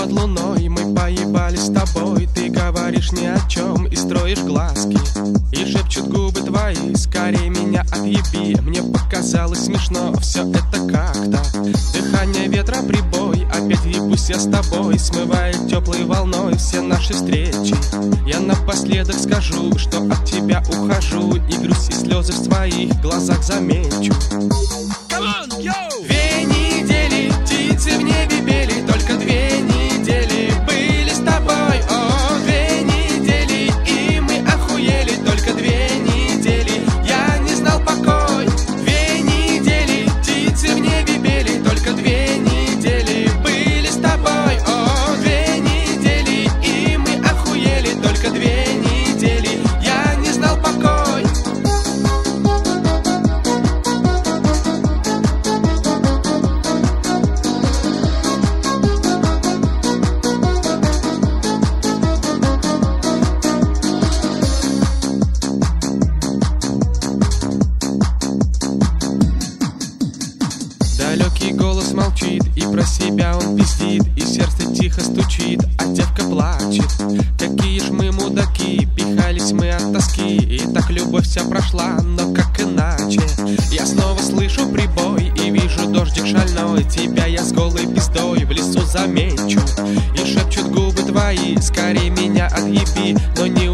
под луной мы поебались с тобой. Ты говоришь ни о чем и строишь глазки, и шепчут губы твои: скорее меня отъеби. Мне показалось смешно все это как-то. Дыхание ветра, прибой, опять ебусь я с тобой. Смывает теплой волной все наши встречи. Я напоследок скажу, что от тебя ухожу, и грусть и слезы в своих глазах замечу. Две недели птицы в небе пели, только 2 недели были с тобой. О, 2 недели, и мы охуели, только 2 недели я не знал покой. 2 недели птицы в небе пели, только 2 недели были с тобой. О, 2 недели, и мы охуели, только 2 недели я не знал покой. Далекий голос молчит, и про себя он пиздит, и сердце тихо стучит, а девка плачет. Какие ж мы мудаки, пихались мы от тоски, и так любовь вся прошла, но как иначе? Я снова слышу прибой и вижу дождик шальной. Тебя я с голой пиздой в лесу замечу, и шепчут губы твои: скорей меня отъеби. Но не